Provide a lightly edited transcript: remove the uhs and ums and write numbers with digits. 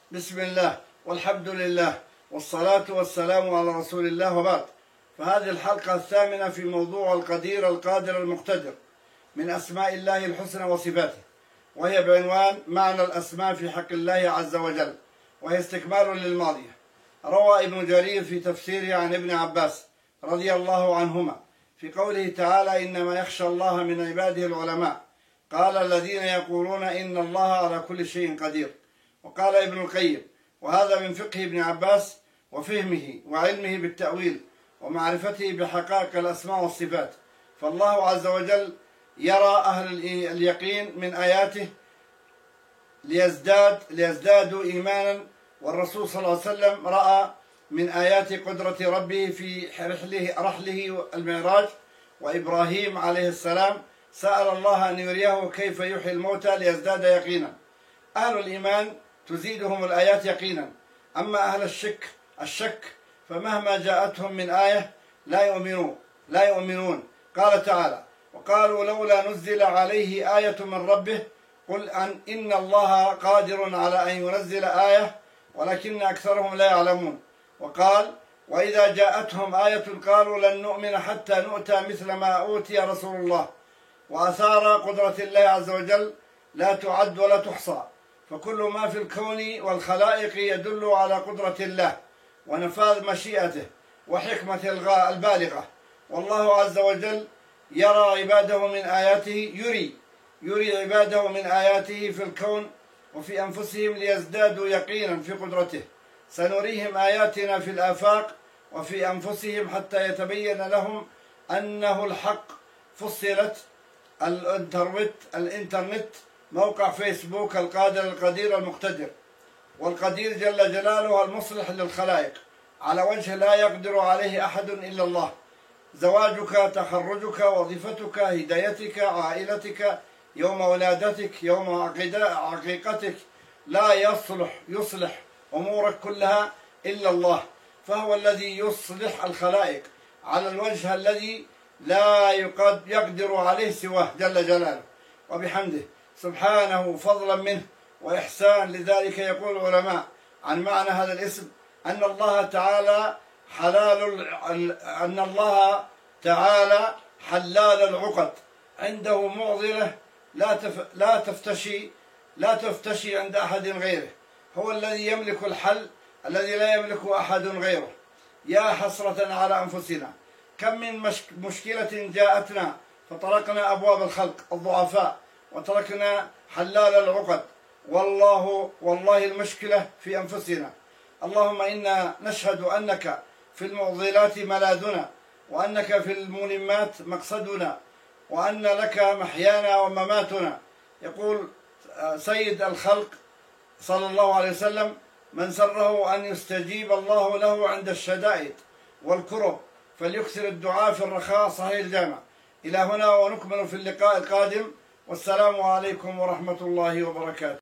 بسم الله والحمد لله والصلاة والسلام على رسول الله، وبعد. فهذه الحلقة الثامنة في موضوع القدير القادر المقتدر من أسماء الله الحسنى وصفاته، وهي بعنوان معنى الأسماء في حق الله عز وجل، وهي استكمال للماضية. روى ابن جرير في تفسيره عن ابن عباس رضي الله عنهما في قوله تعالى: إنما يخشى الله من عباده العلماء، قال الذين يقولون إن الله على كل شيء قدير. وقال ابن القيم: وهذا من فقه ابن عباس وفهمه وعلمه بالتأويل ومعرفته بحقائق الأسماء والصفات. فالله عز وجل يرى أهل اليقين من آياته ليزدادوا إيمانا، والرسول صلى الله عليه وسلم رأى من آيات قدرة ربه في رحله المعراج. وإبراهيم عليه السلام سأل الله أن يريه كيف يحيي الموتى ليزداد يقينا. أهل الإيمان تزيدهم الآيات يقينا، أما أهل الشك فمهما جاءتهم من آية لا يؤمنون. قال تعالى: وقالوا لولا نزل عليه آية من ربه قل إن الله قادر على أن ينزل آية ولكن أكثرهم لا يعلمون. وقال: وإذا جاءتهم آية قالوا لن نؤمن حتى نؤتى مثل ما أوتي رسول الله. وآثار قدرة الله عز وجل لا تعد ولا تحصى، فكل ما في الكون والخلائق يدل على قدرة الله ونفاذ مشيئته وحكمته البالغة. والله عز وجل يرى عباده من آياته يري عباده من آياته في الكون وفي أنفسهم ليزدادوا يقينا في قدرته. سنريهم آياتنا في الآفاق وفي أنفسهم حتى يتبين لهم أنه الحق. فصلت الإنترنت موقع فيسبوك القدير المقتدر، والقدير جل جلاله المصلح للخلائق على وجه لا يقدر عليه أحد إلا الله. زواجك، تخرجك، وظيفتك، هدايتك، عائلتك، يوم ولادتك، يوم عقيقتك، لا يصلح أمورك كلها إلا الله، فهو الذي يصلح الخلائق على الوجه الذي لا يقدر عليه سواه جل جلاله وبحمده سبحانه، فضلا منه وإحسان. لذلك يقول العلماء عن معنى هذا الاسم أن الله تعالى حلال العقد، عنده معضلة لا تفتشي عند أحد غيره، هو الذي يملك الحل الذي لا يملكه أحد غيره. يا حسرة على أنفسنا، كم من مشكلة جاءتنا فطرقنا أبواب الخلق الضعفاء وتركنا حلال العقد. والله المشكلة في أنفسنا. اللهم إنا نشهد أنك في المعضلات ملاذنا، وأنك في الملمات مقصدنا، وأن لك محيانا ومماتنا. يقول سيد الخلق صلى الله عليه وسلم: من سره أن يستجيب الله له عند الشدائد والكرب فليكثر الدعاء في الرخاء. صحيح الجامع. إلى هنا ونكمل في اللقاء القادم، والسلام عليكم ورحمة الله وبركاته.